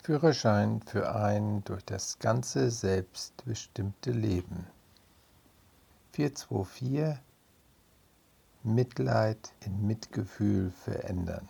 Führerschein für ein durch das ganze Selbst bestimmte Leben. 424 Mitleid in Mitgefühl verändern.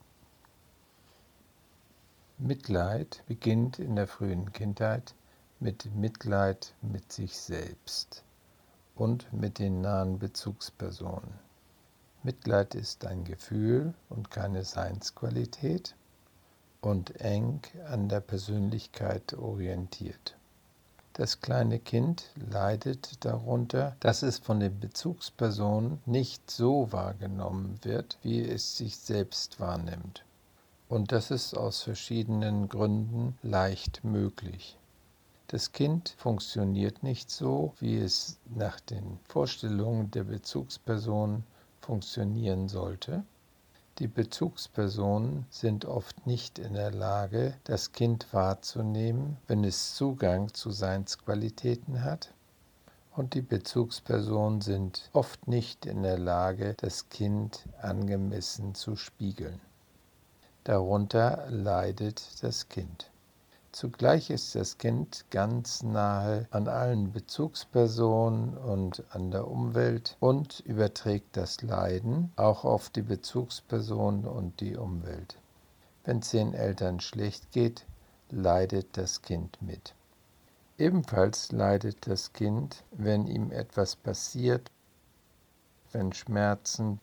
Mitleid beginnt in der frühen Kindheit mit Mitleid mit sich selbst und mit den nahen Bezugspersonen. Mitleid ist ein Gefühl und keine Seinsqualität und eng an der Persönlichkeit orientiert. Das kleine Kind leidet darunter, dass es von den Bezugspersonen nicht so wahrgenommen wird, wie es sich selbst wahrnimmt. Und das ist aus verschiedenen Gründen leicht möglich. Das Kind funktioniert nicht so, wie es nach den Vorstellungen der Bezugspersonen funktionieren sollte. Die Bezugspersonen sind oft nicht in der Lage, das Kind wahrzunehmen, wenn es Zugang zu Seinsqualitäten hat. Und die Bezugspersonen sind oft nicht in der Lage, das Kind angemessen zu spiegeln. Darunter leidet das Kind. Zugleich ist das Kind ganz nahe an allen Bezugspersonen und an der Umwelt und überträgt das Leiden auch auf die Bezugspersonen und die Umwelt. Wenn es den Eltern schlecht geht, leidet das Kind mit. Ebenfalls leidet das Kind, wenn ihm etwas passiert, wenn Schmerzen,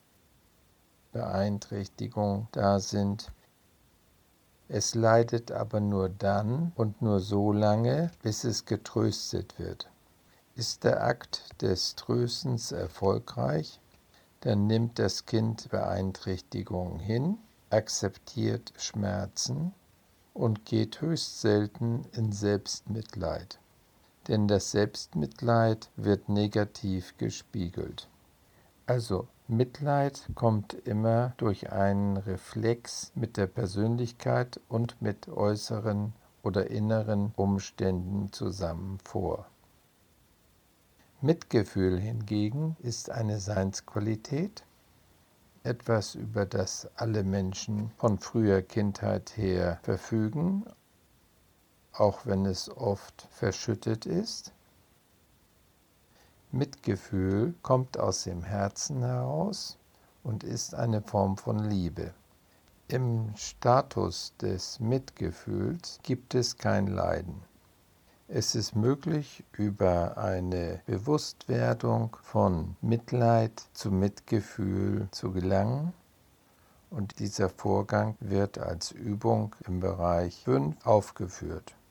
Beeinträchtigungen da sind. Es leidet aber nur dann und nur so lange, bis es getröstet wird. Ist der Akt des Tröstens erfolgreich, dann nimmt das Kind Beeinträchtigungen hin, akzeptiert Schmerzen und geht höchst selten in Selbstmitleid. Denn das Selbstmitleid wird negativ gespiegelt. Also Mitleid kommt immer durch einen Reflex mit der Persönlichkeit und mit äußeren oder inneren Umständen zusammen vor. Mitgefühl hingegen ist eine Seinsqualität, etwas, über das alle Menschen von früher Kindheit her verfügen, auch wenn es oft verschüttet ist. Mitgefühl kommt aus dem Herzen heraus und ist eine Form von Liebe. Im Status des Mitgefühls gibt es kein Leiden. Es ist möglich, über eine Bewusstwerdung von Mitleid zu Mitgefühl zu gelangen, und dieser Vorgang wird als Übung im Bereich 5 aufgeführt.